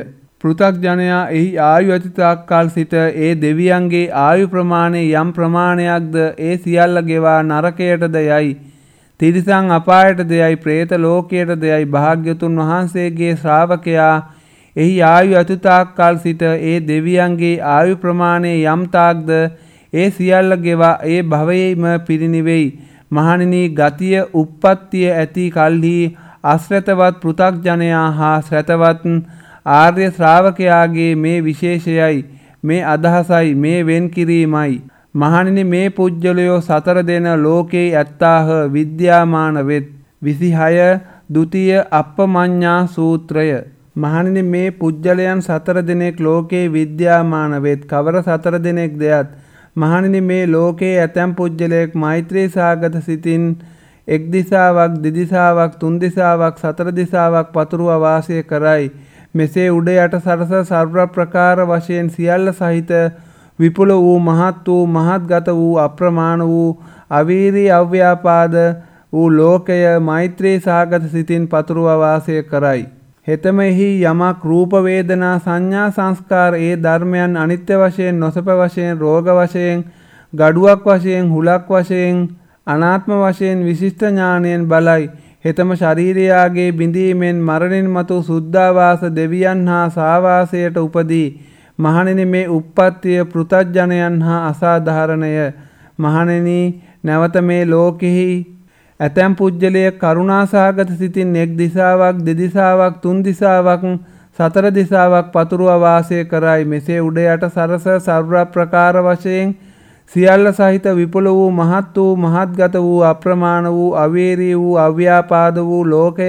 පෘථග්ජනයා එහි ආයු ඇති තාක් කල් සිට ඒ දෙවියන්ගේ ආයු ප්‍රමාණය යම් ප්‍රමාණයක්ද ඒ සියල්ල ගෙවා නරකයටද යයි. තිරිසන් අපායටද යයි. ප්‍රේත ලෝකයටද යයි. භාග්‍යතුන් වහන්සේගේ ශ්‍රාවකයා එහි ආයු ඇති තාක් කල් සිට ඒ දෙවියන්ගේ ආයු ප්‍රමාණය යම් තාක්ද ඒ සියල්ල ගෙවා ඒ භවයේම පිරිනිවෙයි. මහණෙනි, ගතිය උප්පත්තිය ඇති කල්හි අශ්‍රතවත් පෘථග්ජනයා හා ශ්‍රතවත් ආර්ය ශ්‍රාවකයාගේ මේ විශේෂයයි, මේ අදහසයි, මේ වෙන් කිරීමයි. මහණෙනි, මේ පුජ්‍යලයෝ සතර දෙන ලෝකේ ඇත්තාහ විද්‍යාමාන වෙත්. විසිහය ද්විතීය අප්පමඤ්ඤා සූත්‍රය. මහණෙනි, මේ පුජ්‍යලයන් සතර දෙනෙක් ලෝකේ විද්‍යාමාන වෙත්. කවර සතර දෙනෙක් දෙයත් මහණෙනි, මේ ලෝකේ ඇතැම් පුජ්‍යලයෙක් මෛත්‍රී සාගත සිතින් එක් දිසාවක්, දෙදිසාවක්, තුන් දිසාවක්, සතර දිසාවක් පතුරුවා වාසය කරයි. මෙසේ උඩ යට සරස සර්ව ප්‍රකාර වශයෙන් සියල්ල සහිත විපුල වූ මහත් වූ මහත්ගත වූ අප්‍රමාණ වූ අවීරී අව්‍යාපාද වූ ලෝකය මෛත්‍රී සාගත සිතින් පතුරුවා වාසය කරයි. හෙතෙමෙහි යමක් රූප වේදනා සංඥා සංස්කාර ඒ ධර්මයන් අනිත්‍ය වශයෙන්, නොසප වශයෙන්, රෝග වශයෙන්, ගඩුවක් වශයෙන්, හුලක් වශයෙන්, අනාත්ම වශයෙන් විශිෂ්ට ඥානයෙන් බලයි. හෙතම ශරීරයාගේ බිඳීමෙන් මරණින් මතු සුද්ධාවාස දෙවියන් හා සාවාසයට උපදී. මහණෙනි, මේ උප්පත්තිය පෘථග්ජනයන් හා අසාධාරණය. මහණෙනි, නැවත මේ ලෝකෙහි ඇතැම් පුජ්‍යලයෙක් කරුණාසහගත සිතින් එක් දිසාවක්, දෙදිසාවක්, තුන් දිසාවක්, සතර දිසාවක් පතුරුවා වාසය කරයි. මෙසේ උඩ යට සරස සර්ව ප්‍රකාර වශයෙන් සියල්ල සහිත විපුල වූ මහත් වූ මහත්ගත වූ අප්‍රමාණ වූ අවේරී වූ අව්‍යාපාද වූ ලෝකය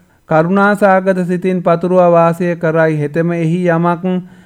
කරුණාසහගත සිතින් පතුරුවා වාසය කරයි. හෙතෙම එහි යමක්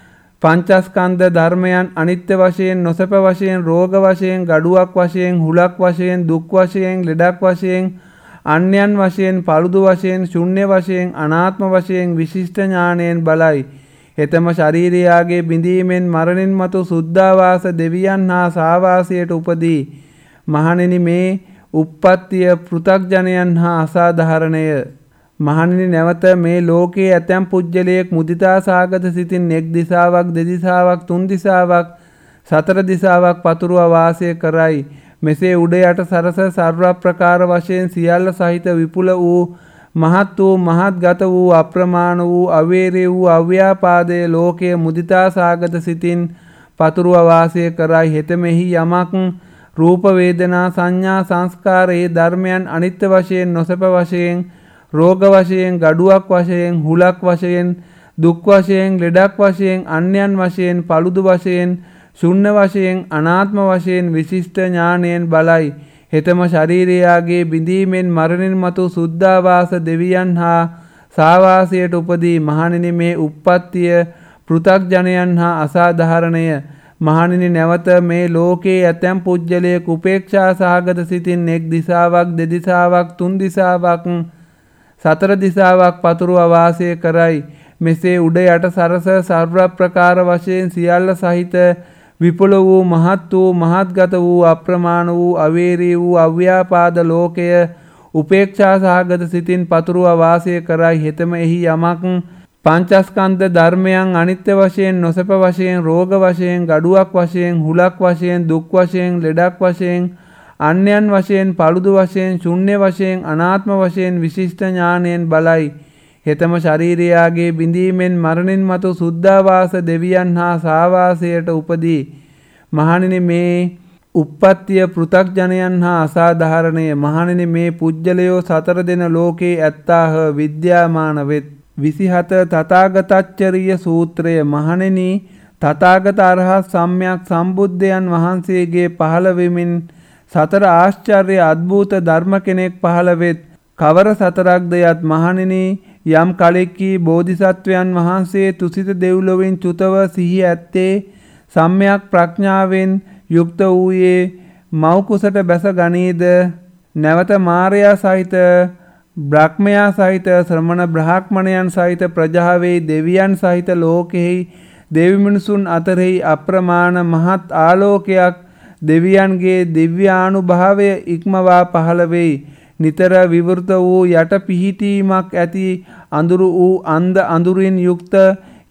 පංචස්කන්ධ ධර්මයන් අනිත්‍ය වශයෙන්, නොසප වශයෙන්, රෝග වශයෙන්, ගඩුවක් වශයෙන්, හුලක් වශයෙන්, දුක් වශයෙන්, ලෙඩක් වශයෙන්, අන්‍යයන් වශයෙන්, paludu වශයෙන්, ශුන්‍ය වශයෙන්, අනාත්ම වශයෙන් විශිෂ්ට ඥානයෙන් බලයි. හෙතම ශරීරයාගේ බිඳීමෙන් මරණින් මතු සුද්ධාවාස දෙවියන් හා සාවාසයට උපදී. මහණෙනි, මේ උප්පත්තිය පෘථග්ජනයන් හා අසාධාරණය. මහණෙනි, නැවත මේ ලෝකයේ ඇතැම් පුජ්‍යලයෙක් මුදිතා සාගත සිතින් එක් දිසාවක්, දෙදිසාවක්, තුන් දිසාවක්, සතර දිසාවක් පතුරුවා වාසය කරයි. මෙසේ උඩ යට සරස සර්ව ප්‍රකාර වශයෙන් සියල්ල සහිත විපුල වූ මහත් වූ මහත්ගත වූ අප්‍රමාණ වූ අවේරේ වූ අව්‍යාපාදයේ ලෝකයේ මුදිතා සාගත සිතින් පතුරුවා වාසය කරයි. හෙතෙමෙහි යමක් රූප වේදනා සංඥා සංස්කාර ඒ ධර්මයන් අනිත්‍ය වශයෙන්, නොසප වශයෙන්, රෝග වශයෙන්, ගඩුවක් වශයෙන්, හුලක් වශයෙන්, දුක් වශයෙන්, ලෙඩක් වශයෙන්, අන්‍යයන් වශයෙන්, paludu වශයෙන්, ශුන්‍ය වශයෙන්, අනාත්ම වශයෙන් විශිෂ්ට ඥානයෙන් බලයි. හෙතම ශරීරයාගේ බිඳීමෙන් මරණින් මතු සුද්ධාවාස දෙවියන් හා සාවාසයට උපදී. මහණෙනි, මේ උප්පත්තිය පෘථග්ජනයන් හා අසාධාරණය. මහණෙනි, නැවත මේ ලෝකයේ ඇතැම් පුජ්‍යලයෙක් උපේක්ෂා සහගත සිතින් එක් දිසාවක්, දෙදිසාවක්, තුන් දිසාවක්, සතර දිසාවක් පතුරුවා වාසය කරයි. මෙසේ උඩ යට සරස සර්ව ප්‍රකාර වශයෙන් සියල්ල සහිත විපුල වූ මහත් වූ මහත්ගත වූ අප්‍රමාණ වූ අවේරී වූ අව්‍යාපාද ලෝකය උපේක්ෂා සහගත සිතින් පතුරුවා වාසය කරයි. හෙතෙම එහි යමක් පංචස්කන්ධ ධර්මයන් අනිත්‍ය වශයෙන්, නොසප වශයෙන්, රෝග වශයෙන්, ගඩුවක් වශයෙන්, හුලක් වශයෙන්, දුක් වශයෙන්, ලෙඩක් වශයෙන්, අන්‍යයන් වශයෙන්, paludu වශයෙන්, ශුන්‍ය වශයෙන්, අනාත්ම වශයෙන් විශිෂ්ට ඥානයෙන් බලයි. හෙතම ශරීරයාගේ බිඳීමෙන් මරණින් මතු සුද්ධාවාස දෙවියන් හා සාවාසයට උපදී. මහණෙනි, මේ උප්පත්තිය පෘථග්ජනයන් හා අසාධාරණය. මහණෙනි, මේ පුජ්‍යලයෝ සතර දෙන ලෝකේ ඇත්තාහ විද්‍යාමාන වෙත්. විසිහත තථාගතච්චරිය සූත්‍රය. මහණෙනි, තථාගත අරහත් සම්්‍යක් සම්බුද්ධයන් වහන්සේගේ පහළ වෙමින් සතර ආශ්චර්ය අద్භූත ධර්ම කෙනෙක් පහළ වෙත්. කවර සතරක්ද යත් මහණෙනි, යම් කලෙකී බෝධිසත්වයන් වහන්සේ තුසිත දෙව්ලොවින් චුතව සිහි ඇත්තේ සම්්‍යක් ප්‍රඥාවෙන් යුක්ත වූයේ මව් කුසට බැස ගනීද? නැවත මාරයා සහිත, බ්‍රහ්මයා සහිත, ශ්‍රමණ බ්‍රාහ්මණයන් සහිත ප්‍රජාවේ දෙවියන් සහිත ලෝකෙහි දෙවි මිනිසුන් අතරෙහි අප්‍රමාණ මහත් ආලෝකයක් දෙවියන්ගේ දිව්‍යානුභාවය ඉක්මවා පහළ වෙයි. නිතර විවෘත වූ යට පිහිටීමක් ඇති අඳුරු වූ අන්ධ අඳුරින් යුක්ත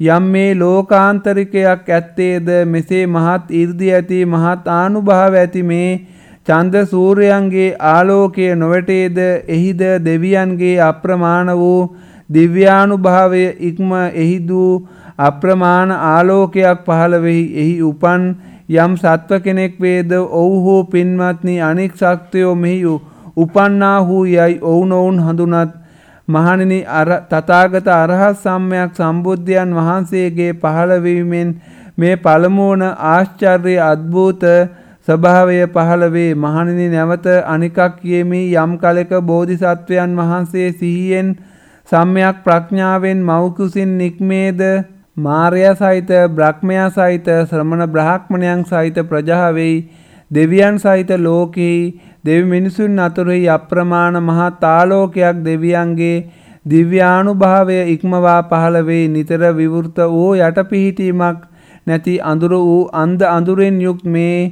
යම් මේ ලෝකාන්තරිකයක් ඇත්තේද මෙසේ මහත් 이르දි ඇති මහත් ආනුභාව ඇති මේ චන්ද සූර්යයන්ගේ ආලෝකය නොවැටේද එහිද දෙවියන්ගේ අප්‍රමාණ වූ දිව්‍යානුභාවය ඉක්ම එහිදු අප්‍රමාණ ආලෝකයක් පහළ වෙයි. එහි උපන් යම් සත්ව කෙනෙක් වේද ඔව්හු පින්වත්නි අනෙක් ශක්තියෝ මෙහි උපන්නාහු යයි ඔවුනොවුන් හඳුනත්. මහණෙනි අර තථාගත අරහත් සම්්‍යක් සම්බුද්ධයන් වහන්සේගේ පහළවීමෙන් මේ පළමුවන ආශ්චර්ය අද්භූත ස්වභාවය පහළ වේ. මහණෙනි නැවත අනිකක් කියමි. යම් කලක බෝධිසත්වයන් වහන්සේ සිහියෙන් සම්්‍යක් ප්‍රඥාවෙන් මව් කුසින් නික්මේද මාර්යා සහිත බ්‍රහ්මයා සහිත ශ්‍රමණ බ්‍රාහ්මණයන් සහිත ප්‍රජාවෙයි දෙවියන් සහිත ලෝකෙහි දෙවි මිනිසුන් අතුරෙහි අප්‍රමාණ මහත් ආලෝකයක් දෙවියන්ගේ දිව්‍යානුභාවය ඉක්මවා පහළ වේ. නිතර විවෘත වූ යටපිහිටීමක් නැති අඳුර වූ අන්ධ අඳුරෙන් යුක්ත මේ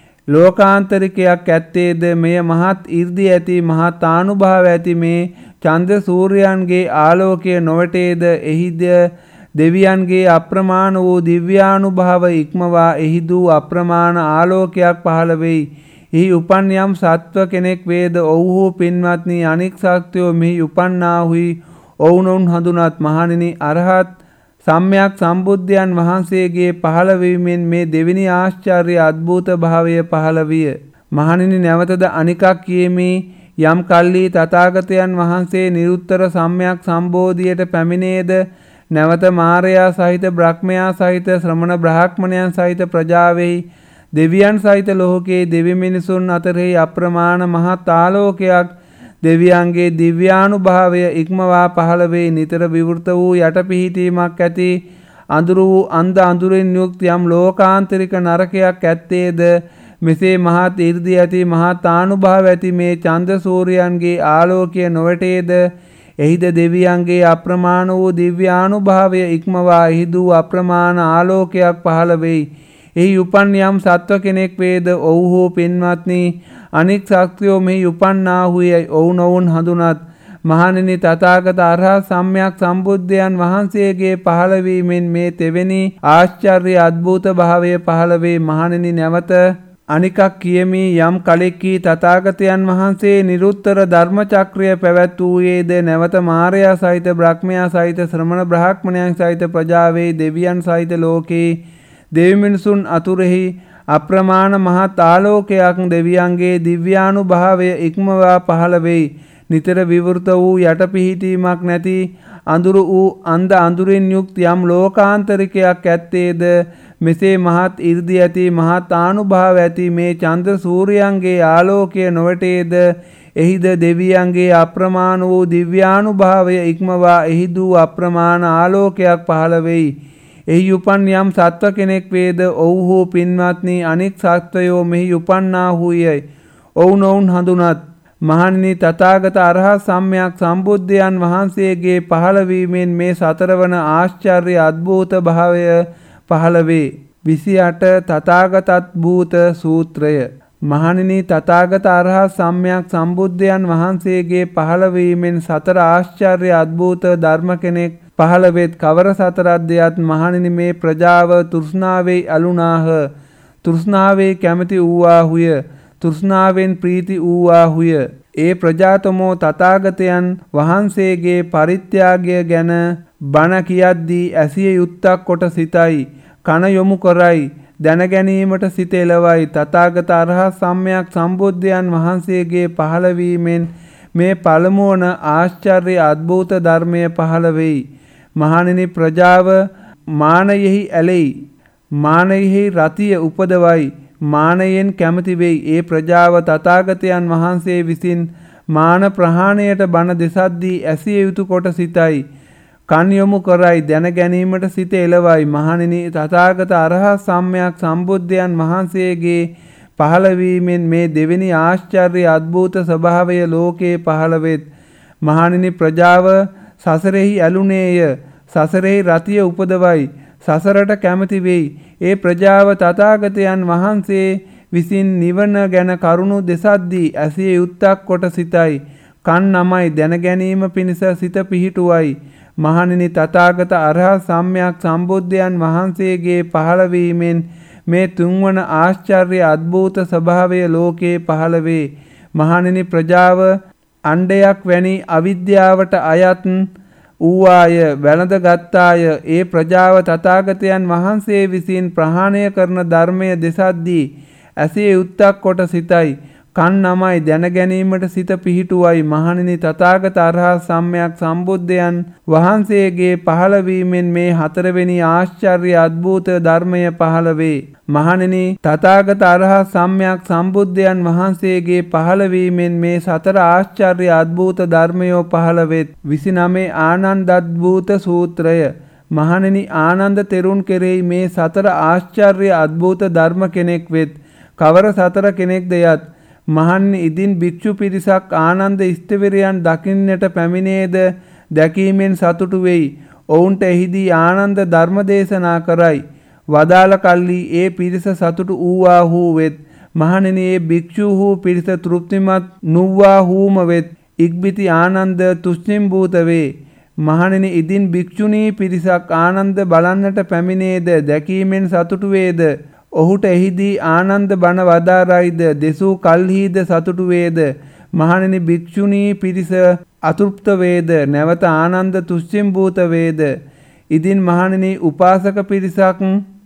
ලෝකාන්තරිකයක් ඇත්තේද මෙය මහත් 이르දි ඇති මහත් ආනුභාව ඇති මේ චන්ද සූර්යයන්ගේ ආලෝකය නොවැටේද එහිද දෙවියන්ගේ අප්‍රමාණ වූ දිව්‍යානුභාව ඉක්මවා එහිදු අප්‍රමාණ ආලෝකයක් පහළ වෙයි. එහි උපන් යම් සත්ව කෙනෙක් වේද ඔව්හු පින්වත්නි අනික් ශක්තියෝ මෙහි උපන්නාහුයි ඔවුනොවුන් හඳුනත්. මහණෙනි අරහත් සම්්‍යක් සම්බුද්ධයන් වහන්සේගේ පහළවීමෙන් මේ දෙවෙනි ආශ්චර්ය අද්භූත භාවය පහළ විය. මහණෙනි නැවතද අනිකක් කියමි. යම් කල්ලි තථාගතයන් වහන්සේ නිරුත්තර සම්්‍යක් සම්බෝධියට පැමිණේද නැවත මාරයා සහිත බ්‍රහ්මයා සහිත ශ්‍රමණ බ්‍රාහ්මණයන් සහිත ප්‍රජාවෙහි දෙවියන් සහිත ලෝකයේ දෙවි මිනිසුන් අතරෙහි අප්‍රමාණ මහත් ආලෝකයක් දෙවියන්ගේ දිව්‍යානුභාවය ඉක්මවා පහළ වේ. නිතර විවෘත වූ යටපිහිටීමක් ඇති අඳුරු වූ අන්ධ අඳුරෙන් යුක්ත යම් ලෝකාන්තරික නරකයක් ඇත්තේද මෙසේ මහත් 이르දි ඇති මහත් ආනුභාව ඇති මේ චන්ද සූර්යයන්ගේ ආලෝකය නොවැටේද එහිද දෙවියන්ගේ අප්‍රමාණ වූ දිව්‍යානුභාවය ඉක්මවා එහිදු අප්‍රමාණ ආලෝකයක් පහළ වෙයි. එහි උපන් යම් සත්ව කෙනෙක් වේද ඔව්හු පින්වත්නි අනික් ශක්තියෝ මෙහි උපන්නාහුයයි ඔවුනොවුන් හඳුනත්. මහණෙනි තථාගත අරහත් සම්්‍යක් සම්බුද්ධයන් වහන්සේගේ පහළවීමෙන් මේ තෙවෙනි ආශ්චර්ය අද්භූත භාවය පහළ වේ. මහණෙනි නැවත අනිකක් කියමි. යම් කලෙකී තථාගතයන් වහන්සේ නිරුත්තර ධර්ම චක්‍රය පැවැත්වූයේද නැවත මාරයා සහිත බ්‍රහ්මයා සහිත ශ්‍රමණ බ්‍රාහ්මණයන් සහිත ප්‍රජාවේ දෙවියන් සහිත ලෝකේ දෙවි මිනිසුන් අතුරෙහි අප්‍රමාණ මහත් ආලෝකයක් දෙවියන්ගේ දිව්‍යානුභාවය ඉක්මවා පහළ වෙයි. නිතර විවෘත වූ යටපිහිටීමක් නැති අඳුරු වූ අන්ධ අඳුරින් යුක්ත යම් ලෝකාන්තරිකයක් ඇත්තේද මෙසේ මහත් 이르දි ඇති මහත් ආනුභාව ඇති මේ චන්ද්‍ර සූර්යයන්ගේ ආලෝකය නොවැටේද එහිද දෙවියන්ගේ අප්‍රමාණ වූ දිව්‍යානුභාවය ඉක්මවා එහිදු අප්‍රමාණ ආලෝකයක් පහළ වෙයි. එහි උපන් යම් සත්ව කෙනෙක් වේද ඔව්හු පින්වත්නි අනෙක් සත්වයෝ මෙහි උපන්නාහුයයි ඔවුනොවුන් හඳුනත්. මහණෙනි තථාගත අරහත් සම්්‍යක් සම්බුද්ධයන් වහන්සේගේ පහළවීමෙන් මේ සතරවන ආශ්චර්ය අද්භූත භාවය පහළ වේ. විසි අට තථාගතත්භූත සූත්‍රය. මහණෙනි තථාගත අරහත් සම්්‍යක් සම්බුද්ධයන් වහන්සේගේ පහළවීමෙන් සතර ආශ්චර්ය අද්භූත ධර්ම කෙනෙක් පහළ වෙත්. කවර සතරද්දයත් මහණෙනි මේ ප්‍රජාව තෘෂ්ණාවේ ඇලුනාහ. තෘෂ්ණාවේ කැමති වූවාහුය. තෘෂ්ණාවෙන් ප්‍රීති වූවාහුය. ඒ ප්‍රජාතමෝ තථාගතයන් වහන්සේගේ පරිත්‍යාගය ගැන බණ කියද්දී ඇසිය යුත්තක් කොට සිතයි. කන යොමු කරයි. දැන ගැනීමට සිත එළවයි. තථාගත අරහත් සම්්‍යක් සම්බුද්ධයන් වහන්සේගේ පහළවීමෙන් මේ පළමුවන ආශ්චර්ය අද්භූත ධර්මය පහළ වෙයි. මහණෙනි ප්‍රජාව මානයෙහි ඇලෙයි. මානයෙහි රතිය උපදවයි. මානයෙන් කැමති වෙයි. ඒ ප්‍රජාව තථාගතයන් වහන්සේ විසින් මාන ප්‍රහාණයට බණ දෙසද්දී ඇසිය යුතු කොට සිතයි. කන් යොමු කරයි. දැන ගැනීමට සිත එළවයි. මහණෙනි තථාගත අරහත් සම්්‍යක් සම්බුද්ධයන් වහන්සේගේ පහළවීමෙන් මේ දෙවෙනි ආශ්චර්ය අද්භූත ස්වභාවය ලෝකේ පහළ වෙත්. මහණෙනි ප්‍රජාව සසරෙහි ඇලුනේය. සසරෙහි රතිය උපදවයි. සසරට කැමති වෙයි. ඒ ප්‍රජාව තථාගතයන් වහන්සේ විසින් නිවන ගැන කරුණු දෙසද්දී ඇසිය යුත්තක් කොට සිතයි. කන් නමයි. දැන ගැනීම පිණිස සිත පිහිටුවයි. මහණෙනි තථාගත අරහත් සම්්‍යක් සම්බුද්ධයන් වහන්සේගේ පහළවීමෙන් මේ තුන්වන ආශ්චර්ය අద్භූත ස්වභාවය ලෝකේ පහළ වේ. මහණෙනි ප්‍රජාව අණ්ඩයක් වැනි අවිද්‍යාවට අයත් ඌවාය වැළඳ ගත්තාය. ඒ ප්‍රජාව තථාගතයන් වහන්සේ විසින් ප්‍රහාණය කරන ධර්මය දෙසද්දී ඇසේ යුත්තක් කොට සිතයි. කන් නමයි දැන ගැනීමට සිත පිහිටුවයි. මහණෙනි තථාගත අරහත් සම්්‍යක් සම්බුද්ධයන් වහන්සේගේ පහළවීමෙන් මේ හතරවෙනි ආශ්චර්ය අద్භූත ධර්මය පහළ වේ. මහණෙනි තථාගත අරහත් සම්්‍යක් සම්බුද්ධයන් වහන්සේගේ පහළවීමෙන් මේ සතර ආශ්චර්ය අద్භූත ධර්මයෝ පහළ වෙත්. විසිනමේ ආනන්දද්භූත සූත්‍රය. මහණෙනි ආනන්ද තෙරුන් කෙරෙහි මේ සතර ආශ්චර්ය අద్භූත ධර්ම කෙනෙක් වෙත්. කවර සතර කෙනෙක්ද යත් මහණෙනි ඉදින් භික්ෂු පිරිසක් ආනන්ද ස්ථවිරයන් දකින්නට පැමිණේද දැකීමෙන් සතුටු වෙයි. ඔවුන්ට එහිදී ආනන්ද ධර්ම දේශනා කරයි. වදාළ කල්ලි ඒ පිරිස සතුටු වූවාහු වෙත්. මහණෙනි ඒ භික්ෂූහු පිරිස තෘප්තිමත් නුව්වාහුම වෙත්. ඉක්බිති ආනන්ද තුෂ්ණිම්භූත වේ. මහණෙනි ඉදින් භික්ෂුණී පිරිසක් ආනන්ද බලන්නට පැමිණේද දැකීමෙන් සතුටු වේද. ඔහුට එහිදී ආනන්ද බණ වදාරයිද දෙසූ කල්හිද සතුටු වේද. මහණෙනි භික්ෂුණී පිරිස අතෘප්ත වේද නැවත ආනන්ද තුෂ්ණිම්භූත වේද. ඉදින් මහණෙනි උපාසක පිරිසක්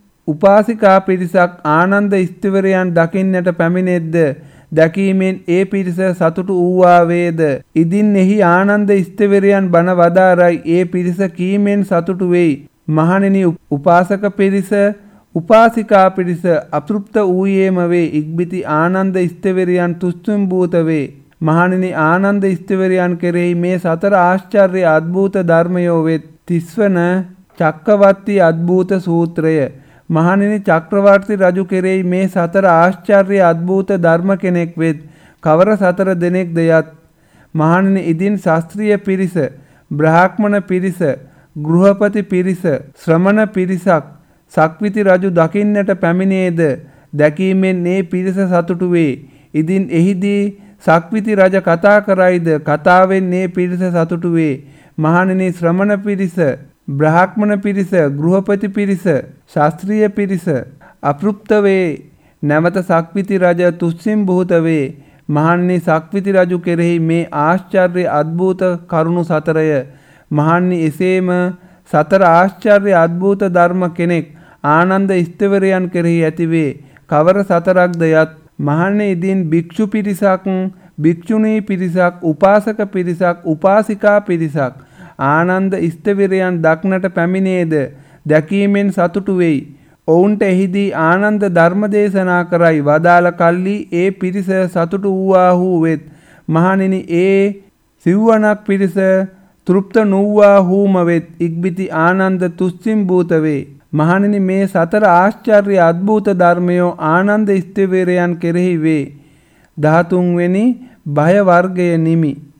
උපාසිකා පිරිසක් ආනන්ද ස්ථවිරයන් දකින්නට පැමිණෙද්ද දැකීමෙන් ඒ පිරිස සතුටු වූවා වේද. ඉදින් එහි ආනන්ද ස්ථවිරයන් බණ වදාරයි ඒ පිරිස කීමෙන් සතුටු වෙයි. මහණෙනි උපාසක පිරිස උපාසිකා පිරිස අතෘප්ත වූයේම වේ. ඉක්බිති ආනන්ද ස්ථවිරයන් තුෂ්ණිම්භූත වේ. මහණෙනි ආනන්ද ස්ථවිරයන් කෙරෙහි මේ සතර ආශ්චර්ය අద్භූත ධර්මයෝ වෙත්. තිස්වන චක්කවර්ති අద్භූත සූත්‍රය. මහණෙනි චක්‍රවර්ති රජු කෙරෙහි මේ සතර ආශ්චර්ය අద్භූත ධර්ම කෙනෙක් වෙත්. කවර සතර දෙනෙක්ද යත් මහණෙනි ඉදින් ශාස්ත්‍රීය පිරිස, බ්‍රාහ්මණ පිරිස, ගෘහපති පිරිස, ශ්‍රමණ පිරිසක් සක්විති රජු දකින්නට පැමිණේද දැකීමෙන් මේ පිරිස සතුටු වේ. ඉදින් එහිදී සක්විති රජ කතා කරයිද කතාවෙන් මේ පිරිස සතුටු වේ. මහණෙනි ශ්‍රමණ පිරිස, බ්‍රාහ්මණ පිරිස, ගෘහපති පිරිස, ශාස්ත්‍රීය පිරිස අපෘප්ත වේ. නැවත සක්විති රජ තුෂ්ණිම්භූත වේ. මහණෙනි සක්විති රජු කෙරෙහි මේ ආශ්චර්ය අద్භූත කරුණු සතරය. මහණෙනි එසේම සතර ආශ්චර්ය අద్භූත ධර්ම කෙනෙක් ආනන්ද ස්ථවිරයන් කෙරෙහි ඇතිවේ. කවර සතරක්ද යත් මහණෙනි ඉදින් භික්ෂු පිරිසක්, භික්ෂුණී පිරිසක්, උපාසක පිරිසක්, උපාසිකා පිරිසක් ආනන්ද ස්ථවිරයන් දක්නට පැමිණේද දැකීමෙන් සතුටු වෙයි. ඔවුන්ට එහිදී ආනන්ද ධර්ම දේශනා කරයි. වදාළ කල්ලි ඒ පිරිස සතුටු වූවාහු වෙත්. මහණෙනි ඒ සිව්වනක් පිරිස තෘප්ත නුව්වාහුම වෙත්. ඉක්බිති ආනන්ද තුෂ්ණිම්භූත වේ. මහණෙනි මේ සතර ආශ්චර්ය අద్භූත ධර්මයෝ ආනන්ද ස්ථවිරයන් කෙරෙහි වේ. දහතුන් වෙනි භය වර්ගය නිමි.